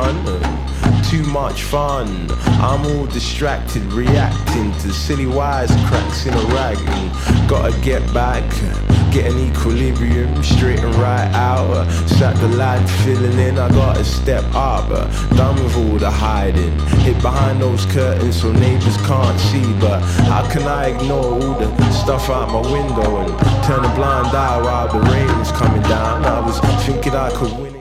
on. Too much fun. I'm all distracted, reacting to silly wires cracks in a rag. And gotta get back, get an equilibrium, straighten right out. Sat the light filling in, I gotta step up. Done with all the hiding, hid behind those curtains so neighbors can't see. But how can I ignore all the stuff out my window and turn a blind eye while the rain's coming down? I was thinking I could win.